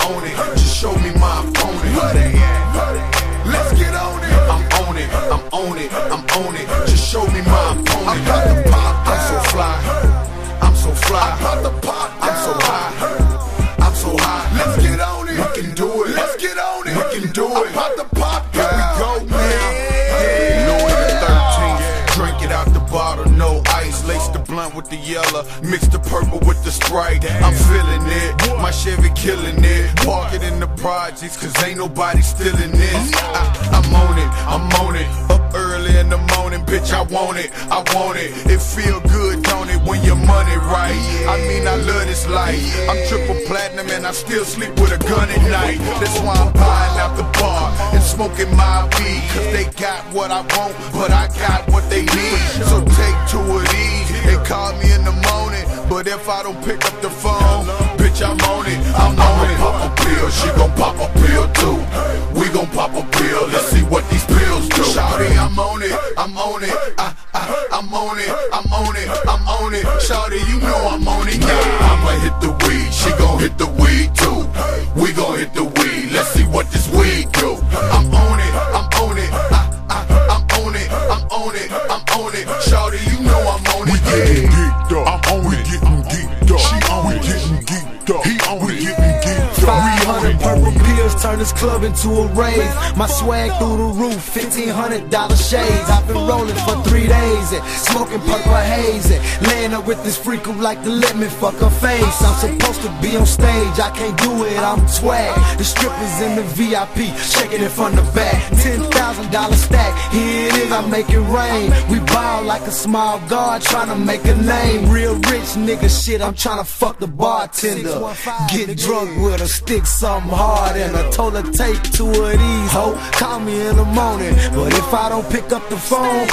on it. Just show me my opponent. Let's get on it. I'm on it, I'm on it, I'm on it. Just show me my opponent. I'm about to pop. I'm so fly, I'm so fly. I'm about to pop. I'm so high, I'm so high. Let's get on it. We can do it. Let's get on it. We can do it. I'm about to pop. Here we go now. Louis the 13th. Drink it out the bottle, no ice. Lace the blunt with the yellow, mix the purple with the Sprite. I'm feeling it, my Chevy killing it. Park it in the projects, cause ain't nobody stealing this. I'm on it, I'm on it. Up early in the morning, bitch, I want it, I want it. It feel good, don't it, when your money right? I mean, I love this life. I'm triple platinum and I still sleep with a gun at night. That's why I'm buying out the bar and smoking my weed. Cause they got what I want, but I got what they need. So take two of these and call me in the morning. But if I don't pick up the phone, bitch, I'm on it, I'm on it. Pop a pill, she gon' pop a pill too. We gon' pop a pill, let's see what these pills do. Shawty, I'm on it, I'm on it, I'm on it, I'm on it, I'm on it. Shawty, you know I'm on it, yeah. I'ma hit the weed, she gon' hit the weed too. We gon' hit the weed, let's see what this weed do. I'm on it, I'm on it, I'm on it, I'm on it, I'm on it. Shawty, you know I'm on it, we getting geeked up, I'm on it, getting geeked up. She on it, getting geeked up, he on it, getting geeked up. 500 purple pills turn this club into a rave. My swag through the roof, $1,500 shades. I've been rolling for 3 days and smoking purple haze and laying up with this freak who like to let me fuck her face. I'm supposed to be on stage, I can't do it, I'm swag. The strippers in the VIP, shaking it from the back. $10,000 stack, here it is, I make it rain. We ball like a small guard, trying to make a name. Real rich nigga shit, I'm trying to fuck the bartender. Get drunk with her, stick something hard in her. Told her take 2 of these, ho, call me in the morning. But if I don't pick up the phone,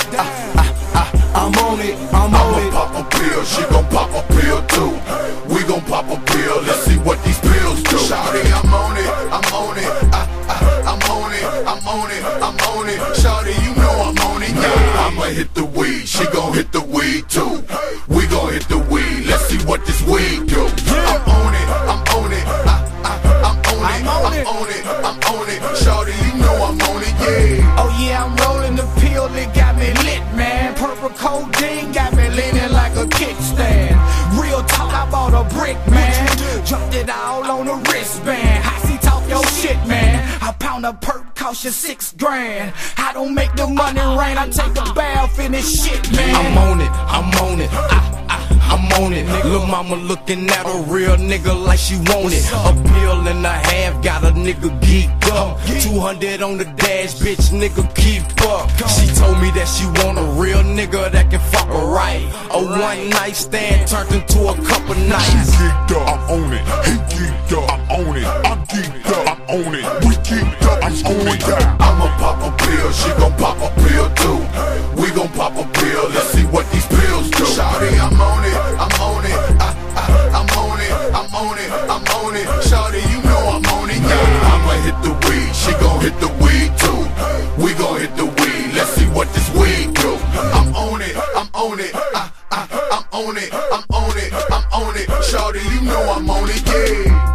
I'm on it, I'm on it. I'ma pop a pill, she gon' pop a pill too. We gon' pop a pill, let's see what these pills do. Shawty, I'm on it, I'm on it, I'm on it, I'm on it, I'm on it. Shawty, you know I'm on it, yeah. I'ma hit the weed, she gon' hit the weed too. We gon' hit the weed, let's see what this weed do. I'm on it, I'm on it, I'm on it, I'm on it, I'm on it. Shawty, you know I'm on it, yeah. Oh yeah, I'm rolling the pill, it got me lit, man. Purple codeine got me leaning like a kickstand. Real talk, I bought a brick, man. Dropped it all on the wristband. Hossie talk your shit, man. A pound of perp cost you $6 grand. I don't make the money rain, I take a bath in this shit, man. I'm on it, I'm on it, I'm on it. Lil' mama looking at a real nigga like she want it. A pill and a half, got a nigga geeked up. 200 on the dash, bitch, nigga keep up. She told me that she want a real nigga that can fuck her right. A one night stand turned into a couple nights. She geeked up, I'm on it. He geeked up, I'm on it. I'm geeked up, I'm on it. We geeked up, I'm on it. I'ma pop a pill, she gon' pop a pill too. We gon' pop a pill, let's see what these pills do. Shawty, I'm on it, I'm on it, I'm on it, I'm on it, I'm on it. Shawty, you know I'm on it, yeah. I'ma hit the weed, she gon' hit the weed too. We gon' hit the weed, let's see what this weed do. I'm on it, I'm on it, I'm on it, I'm on it, I'm on it. Shawty, you know I'm on it, yeah.